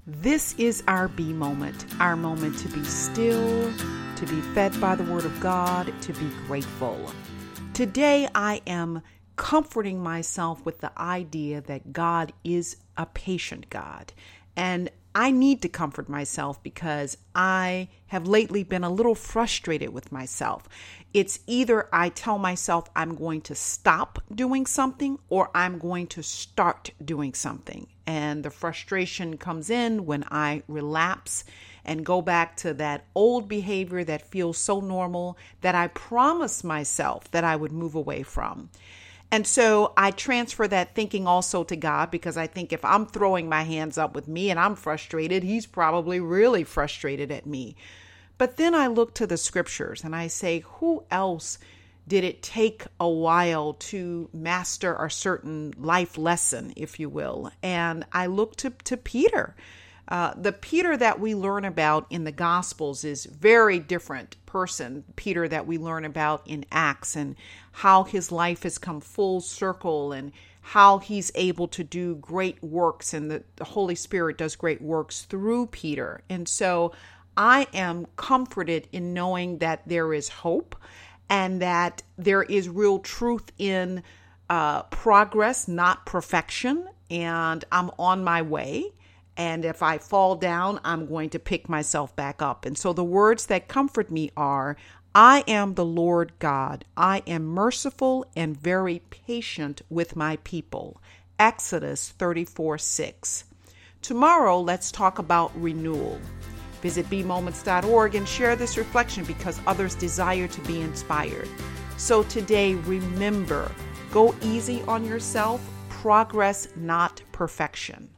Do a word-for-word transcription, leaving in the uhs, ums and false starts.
This is our B moment, our moment to be still, to be fed by the Word of God, to be grateful. Today, I am comforting myself with the idea that God is a patient God. And I need to comfort myself because I have lately been a little frustrated with myself. It's either I tell myself I'm going to stop doing something or I'm going to start doing something. And the frustration comes in when I relapse and go back to that old behavior that feels so normal that I promised myself that I would move away from. And so I transfer that thinking also to God, because I think if I'm throwing my hands up with me and I'm frustrated, he's probably really frustrated at me. But then I look to the scriptures and I say, who else did it take a while to master a certain life lesson, if you will? And I look to, to Peter. Uh, the Peter that we learn about in the Gospels is very different person, Peter that we learn about in Acts, and how his life has come full circle and how he's able to do great works, and the, the Holy Spirit does great works through Peter. And so I am comforted in knowing that there is hope and that there is real truth in uh, progress, not perfection, and I'm on my way. And if I fall down, I'm going to pick myself back up. And so the words that comfort me are, I am the Lord God. I am merciful and very patient with my people. Exodus thirty-four six. Tomorrow, let's talk about renewal. Visit b moments dot org and share this reflection because others desire to be inspired. So today, remember, go easy on yourself. Progress, not perfection.